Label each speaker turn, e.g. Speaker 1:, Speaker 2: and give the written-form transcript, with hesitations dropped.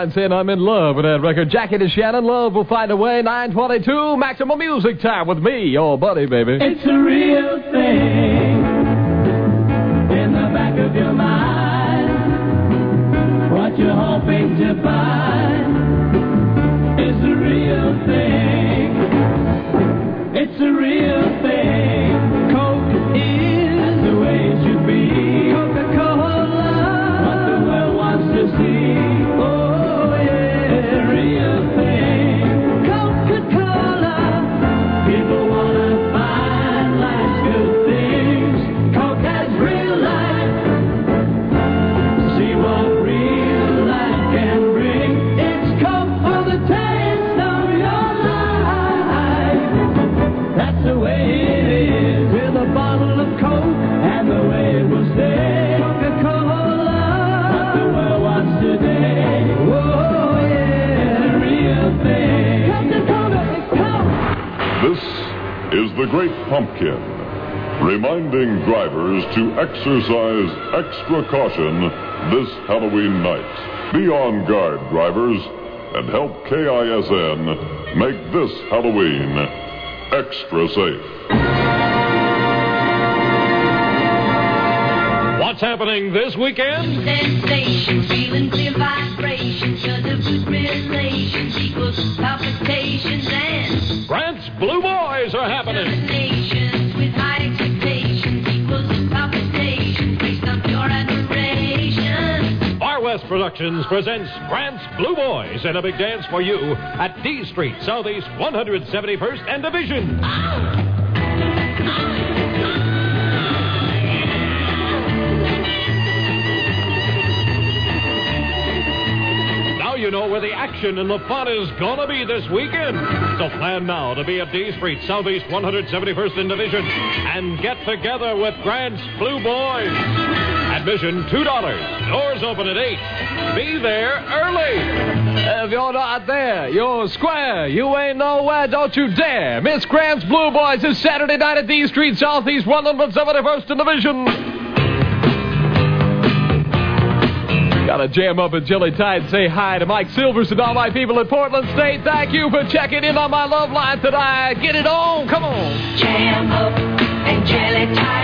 Speaker 1: line saying I'm in love with that record. Jackie DeShannon, Love Will Find a Way, 922, maximum music time with me, your buddy, baby.
Speaker 2: It's a real thing in the back of your mind. What you're hoping to find is a real thing. It's a real thing. Coke is the way it should be. Coca-Cola, what the world wants to see. Oh yeah, real thing. Coca-Cola, people wanna find life's good things. Coke has real life. See what real life can bring. It's Coke for the taste of your life. That's the way it is with a bottle of Coke and the way it will stay. Coca-Cola, what the world wants today. Oh yeah, real thing. Coca-Cola is Coke.
Speaker 3: This is the Great Pumpkin, reminding drivers to exercise extra caution this Halloween night. Be on guard, drivers, and help KISN make this Halloween extra safe.
Speaker 4: What's happening this weekend?
Speaker 5: Sensation, feeling clear vibrations, cause of good relations equals palpitations and
Speaker 4: Grant's Blue Boys are happening.
Speaker 5: nations with high expectations equals palpitations based on pure admiration.
Speaker 4: Far West Productions presents Grant's Blue Boys and a big dance for you at D Street, Southeast 171st and Division. Now you know where the action and the fun is gonna be this weekend. So plan now to be at D Street, Southeast 171st and Division, and get together with Grant's Blue Boys. Admission $2. Doors open at 8. Be there early.
Speaker 1: If you're not there, you're square. You ain't nowhere, don't you dare. Miss Grant's Blue Boys is Saturday night at D Street, Southeast 171st and Division. Gotta jam up at Jelly Tide. Say hi to Mike Silvers and all my people in Portland State. Thank you for checking in on my love line tonight. Get it on. Come on.
Speaker 5: Jam up and jelly time.